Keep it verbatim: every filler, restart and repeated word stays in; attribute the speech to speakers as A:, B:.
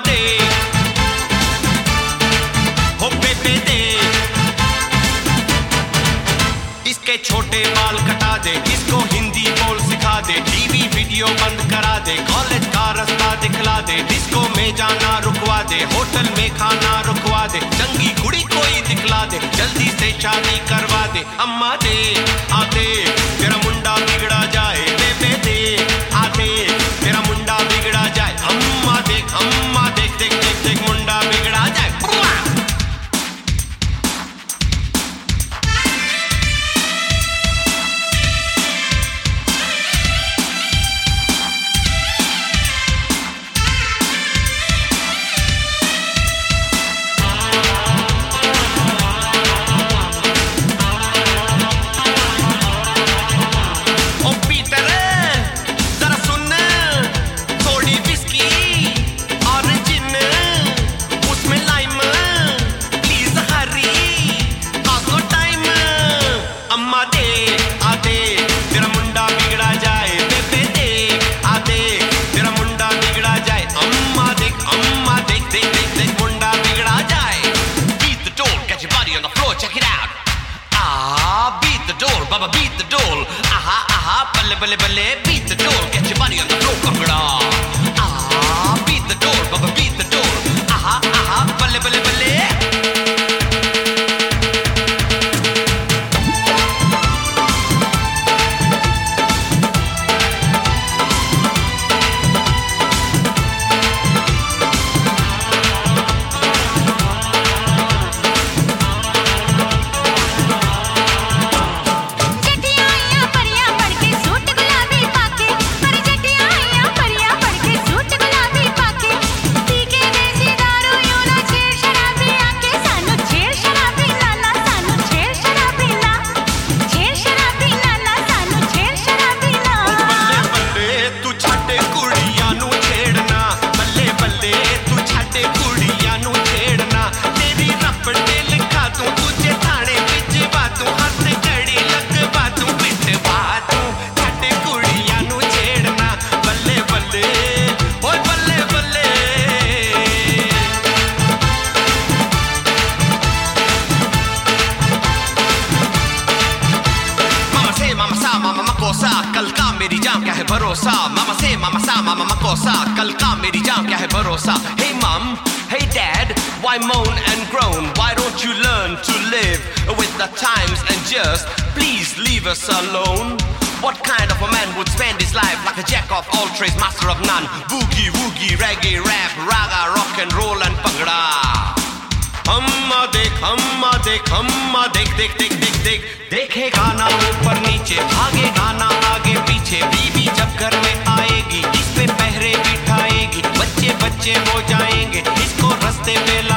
A: दे हो बेबे दे, इसके छोटे बाल कटा दे, इसको हिंदी बोल सिखा दे, टीवी वीडियो बंद करा दे, कॉलेज का रास्ता दिखला दे, डिस्को में जाना रुकवा दे, होटल में खाना रुकवा दे, चंगी कुड़ी कोई दिखला दे, जल्दी से शादी करवा दे। अम्मा दे आदे तेरा मुंडा बिगड़ा जाए, बेबे दे आदे तेरा मुंडा बिगड़ा जाए, अम्मा देख अम्मा देख देख देख देख मुंडा बिगड़ा जाए। Baba beat the doll, aha aha, balle balle balle, beat the doll, get your body on the floor, kangra. Ah, beat the doll, Baba beat the doll, aha aha, balle balle balle. कल का मेरी जान क्या है भरोसा, मामा से मामा सा मामा मकोसा, कल का मेरी जान क्या है भरोसा। Hey mom, hey dad, why moan and groan? Why don't you learn to live with the times and just please leave us alone? What kind of a man would spend his life like a jack of all trades, master of none? Boogie woogie, reggae, rap, raga, rock and roll and bhangra. अम्मा देख अम्मा देख अम्मा देख देख देख देख देख देखे गाना ऊपर नीचे, भागे गाना आगे पीछे, बीबी जब घर में आएगी इस पे पहरे बिठाएगी, बच्चे बच्चे हो जाएंगे इसको रास्ते पे ला